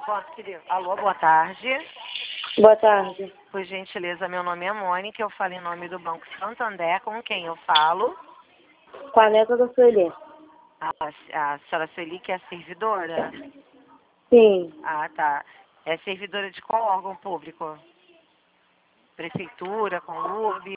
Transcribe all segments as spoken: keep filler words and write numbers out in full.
Posso, querido? Alô, boa tarde. Boa tarde. Por gentileza, meu nome é Mônica, eu falo em nome do Banco Santander. Com quem eu falo? Com a neta da Sueli. A, a senhora Sueli, que é servidora? Sim. Ah, tá. É servidora de qual órgão público? Prefeitura, Conurb?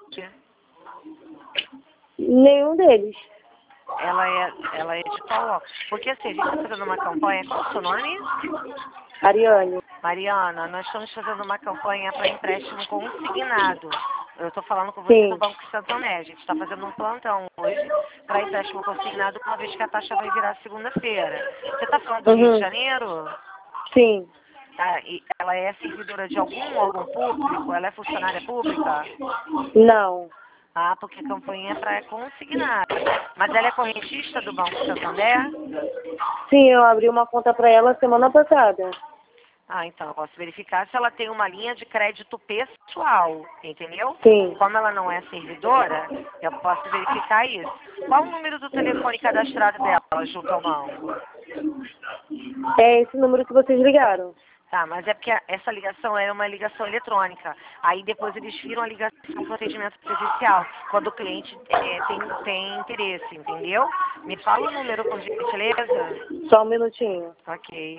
Nenhum deles. Ela é, ela é de qual órgão? Porque assim, a gente está fazendo uma campanha. Qual é o seu nome? Ariane. Mariana, nós estamos fazendo uma campanha para empréstimo consignado. Eu estou falando com você do Sim. Banco Santander. A gente está fazendo um plantão hoje para empréstimo consignado, uma vez que a taxa vai virar segunda-feira. Você está falando do Rio de Uhum. Janeiro? Sim. Tá, e ela é servidora de algum órgão público? Ela é funcionária pública? Não. Ah, porque a campanha é para consignado. Mas ela é correntista do Banco Santander? Sim, eu abri uma conta para ela semana passada. Ah, então, eu posso verificar se ela tem uma linha de crédito pessoal, entendeu? Sim. Como ela não é servidora, eu posso verificar isso. Qual o número do telefone cadastrado dela junto ao banco? É esse número que vocês ligaram. Tá, mas é porque a- essa ligação é uma ligação eletrônica. Aí depois eles viram a ligação para o atendimento presencial, quando o cliente é, tem, tem interesse, entendeu? Me fala o número, por gentileza. Só um minutinho. Ok.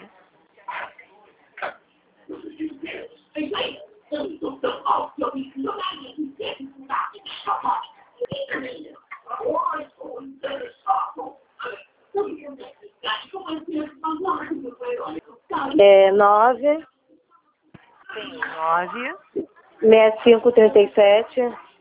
É nove, Sim, nove. sessenta e cinco, trinta e sete,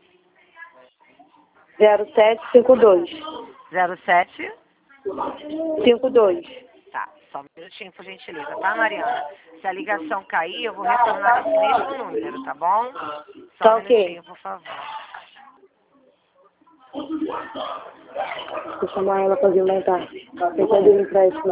zero sete cinco dois. zero sete. cinco dois. Tá, só um minutinho, por gentileza, tá, Mariana? Se a ligação cair, eu vou retornar esse mesmo número, tá bom? Só Tá um ok. minutinho, por favor. Vou chamar ela para vir montar. Tem que abrir o empréstimo.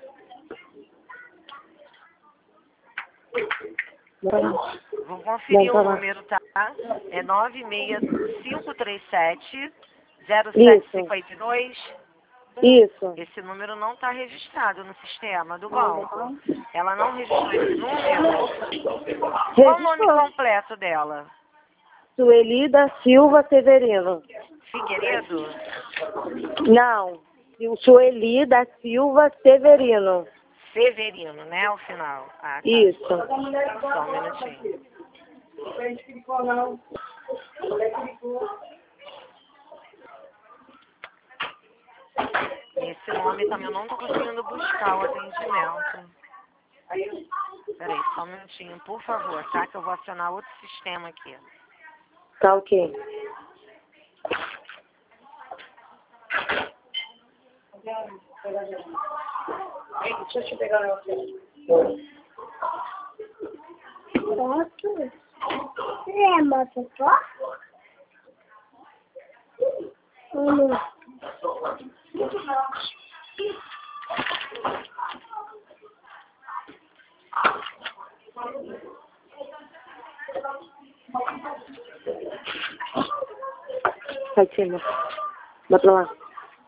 Vou conferir Bom, o tá lá. número, tá? É nove seis cinco três sete, zero sete Isso. cinco dois. Isso. Esse número não está registrado no sistema do banco. Ela não registrou esse número? Qual o nome Registrou. completo dela? Sueli da Silva Severino. Figueiredo? Não. O Sueli da Silva Severino. Severino, né, ao final. Ah, tá. Isso. Só um minutinho. Esse nome também eu não estou conseguindo buscar o atendimento. Peraí, só um minutinho, por favor, tá? Que eu vou acionar outro sistema aqui. Tá ok. Deixa eu te pegar o negócio. Posso? Você é motocicleta? Hum. Vai, Tina. Vai pra lá.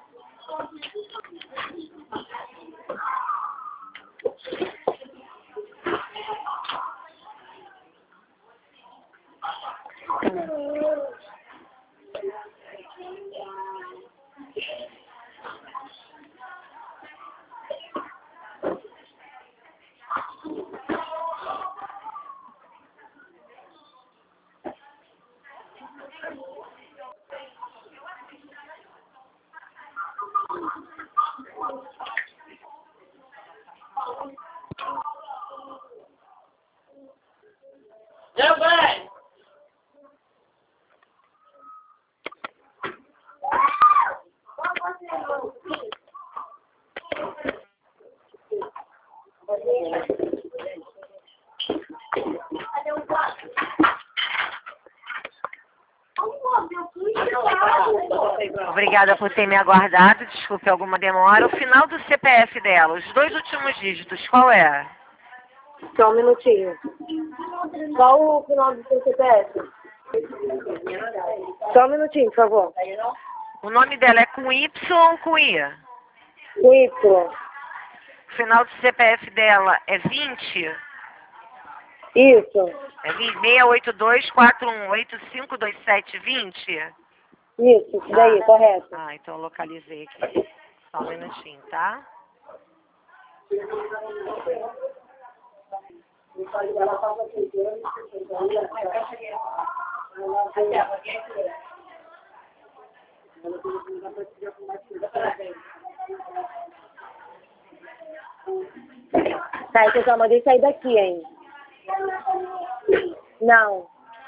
Obrigada por ter me aguardado, desculpe alguma demora. O final do C P F dela, os dois últimos dígitos, qual é? Só um minutinho. Qual o final do seu C P F? Só um minutinho, por favor. O nome dela é com Y ou com I? O Y. O final do C P F dela é vinte? Isso. É vinte, seis oito dois, quatro um oito, cinco dois sete, vinte? Isso, isso daí, Ah. correto. Ah, então eu localizei aqui. Só um minutinho, tá? Tá, então eu só mandei sair daqui, hein? Não.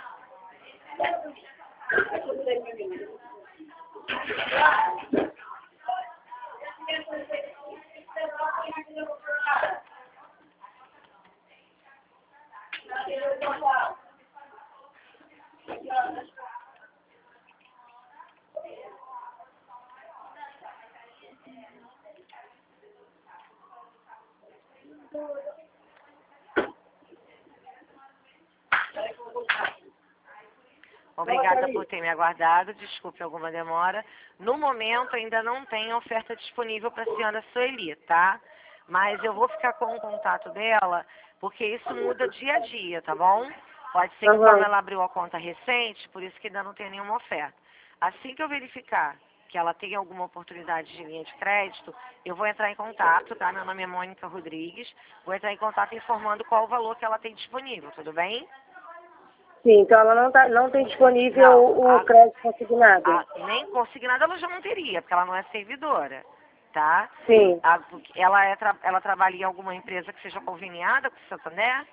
Obrigada por ter me aguardado, desculpe alguma demora. No momento ainda não tem oferta disponível para a senhora Sueli, tá? Mas eu vou ficar com o contato dela, porque isso muda dia a dia, tá bom? Pode ser que Uhum. como ela abriu a conta recente, por isso que ainda não tem nenhuma oferta. Assim que eu verificar que ela tem alguma oportunidade de linha de crédito, eu vou entrar em contato, tá? Meu nome é Mônica Rodrigues, vou entrar em contato informando qual o valor que ela tem disponível, tudo bem? Sim, então ela não, tá, não tem disponível Não, o a- crédito consignado. A- nem consignada ela já não teria, porque ela não é servidora, tá? Sim. A- porque ela, é tra- ela trabalha em alguma empresa que seja conveniada com o Santander?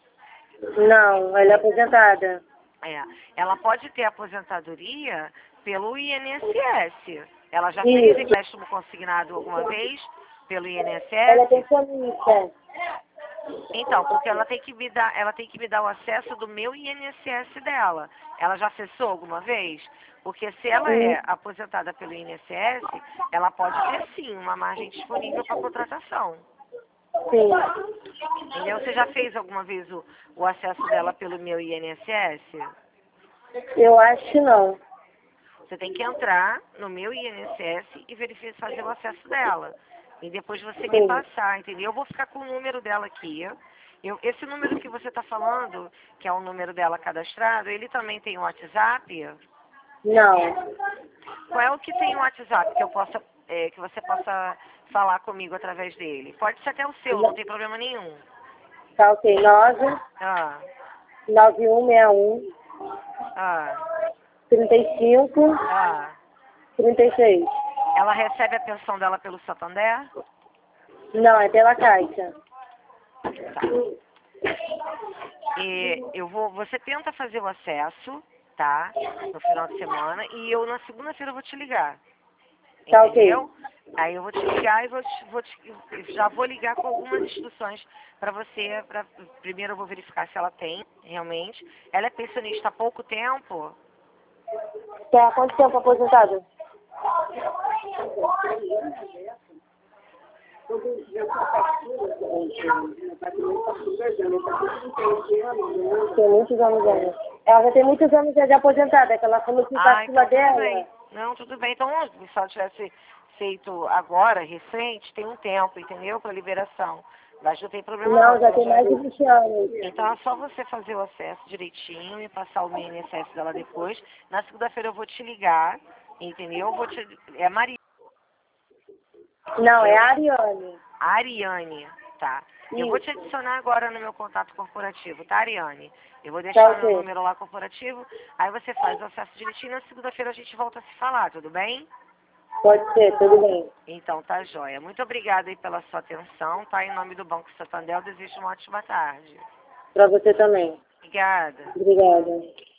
Não, ela é aposentada. É. Ela pode ter aposentadoria pelo I N S S. Ela já Isso. fez empréstimo consignado alguma vez pelo Ela é I N S S? pensionista. Então, porque ela tem que me dar, ela tem que me dar o acesso do meu I N S S dela. Ela já acessou alguma vez? Porque se ela Sim. é aposentada pelo I N S S, ela pode ter sim uma margem disponível para contratação. Sim. Entendeu? Você já fez alguma vez o, o acesso dela pelo meu I N S S? Eu acho que não. Você tem que entrar no meu I N S S e verificar, fazer o acesso dela. E depois você me Sim. passar, entendeu? Eu vou ficar com o número dela aqui. Eu, esse número que você está falando, que é o número dela cadastrado, ele também tem o WhatsApp? Não. Qual é o que tem o WhatsApp que eu possa, é, que você possa falar comigo através dele? Pode ser até o seu, não tem problema nenhum. Tá ok. nove Ah, nove um seis um ah, trinta e cinco ah. trinta e seis. Ela recebe a pensão dela pelo Santander? Não, é pela Caixa. Tá. E eu vou, você tenta fazer o acesso, tá? No final de semana e eu na segunda-feira eu vou te ligar. Tá ok. Entendeu? Aí eu vou te ligar e vou te, vou te, já vou ligar com algumas instruções para você. Pra, primeiro eu vou verificar se ela tem realmente. Ela é pensionista há pouco tempo? Tá há quanto tempo aposentada? Tem muitos anos ainda. Ela já tem muitos anos já de aposentada, que ela falou que o Ah, caçula então tudo dela. bem. Não, tudo bem. Então, se ela tivesse feito agora, recente, tem um tempo, entendeu? Para liberação. Mas não tem problema não. Não, já então tem mais de vinte anos. Então é só você fazer o acesso direitinho e passar o I N S S dela depois. Na segunda-feira eu vou te ligar, entendeu? Eu vou te... É a Maria. Não, é a Ariane. Ariane, tá. Eu vou te adicionar agora no meu contato corporativo, tá, Ariane? Eu vou Tá deixar ok. meu número lá corporativo, aí você faz o acesso direitinho, na segunda-feira a gente volta a se falar, tudo bem? Pode ser, tudo bem. Então tá joia. Muito obrigada aí pela sua atenção, tá? Em nome do Banco Santander, eu desejo uma ótima tarde. Pra você também. Obrigada. Obrigada.